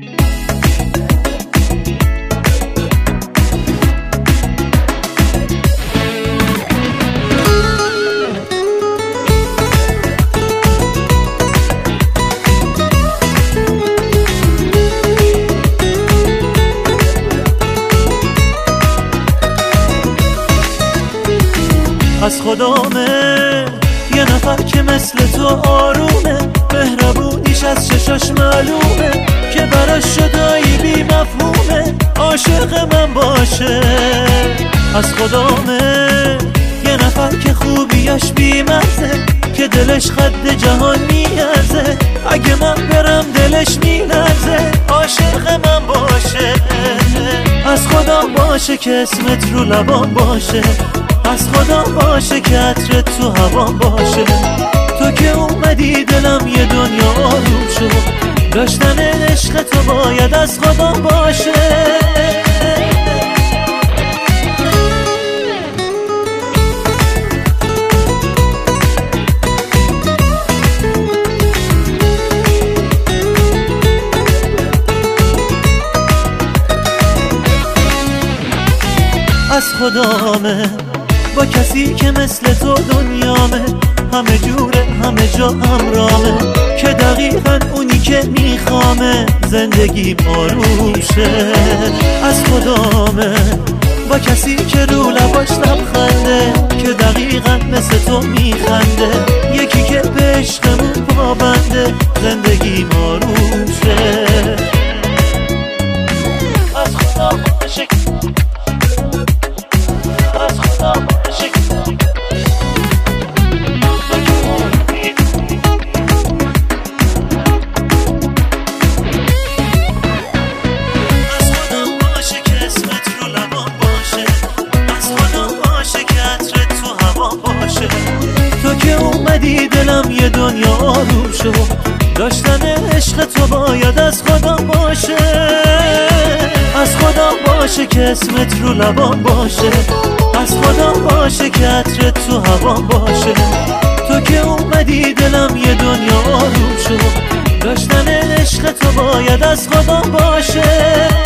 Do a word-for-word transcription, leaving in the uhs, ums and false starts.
از خدامه یه نفر که مثل تو آرومه، مهربونیش از چشاش معلومه که براش شدایی بی مفهومه، عاشق من باشه. از خدامه یه نفر که خوبیاش بی مزه، که دلش خد جهان میارزه، اگه من برم دلش میلرزه، عاشق من باشه. از خدا باشه که اسمت رو لبان باشه، از خدا باشه که عطرت تو هوام باشه. تو که اومدی دلم یه دنیا آروم شد، داشتن عشق تو باید از خدا باشه. از خدامه با کسی که مثل تو دنیامه، همه جوره همه جا همرامه، که دقیقا اونی که میخوامه، زندگی آروم شه. از خدامه با کسی که رو لباش لبخنده، که دقیقا مثل تو میخنده، یکی که به عشقمون پابنده، زندگی آروم شه. از خدا باشه، از خدا باشه، تو که اومدی دلم یه دنیا آروم شد، داشتن عشق تو باید از خدا باشه. از خدا باشه که اسمت رو لبان باشه، از خدا باشه که عطرت تو هوام باشه. تو که اومدی دلم یه دنیا آروم شد، داشتن عشق تو باید از خدا باشه.